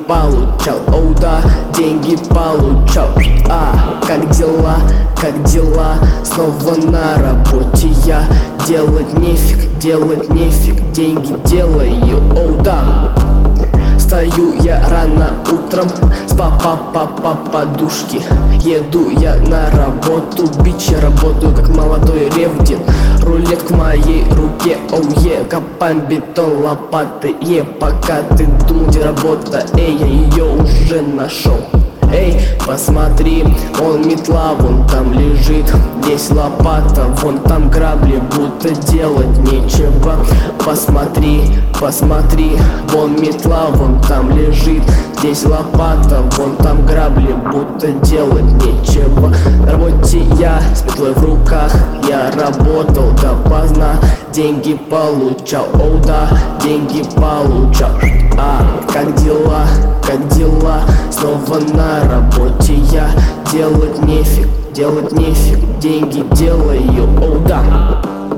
получал, оу да, деньги получал. Как дела, как дела, снова на работе я. Делать нефиг, деньги делаю, оу да. Встаю я рано утром, с по подушке. Еду я на работу, бич, я работаю как молодой ревдин. Рулетка в моей руке, оу копаем бетон лопатой. Пока ты думал, где работа, я ее уже нашел. Посмотри, вон метла, вон там лежит, здесь лопата, вон там грабли, будто делать нечего. Посмотри, вон метла, вон там лежит, здесь лопата, вон там грабли, будто делать нечего. На работе я с метлой в руках, я работал допоздна, деньги получал, оу да, деньги получал. Как дела, снова на работе я. Делать нефиг, деньги делаю, оу да.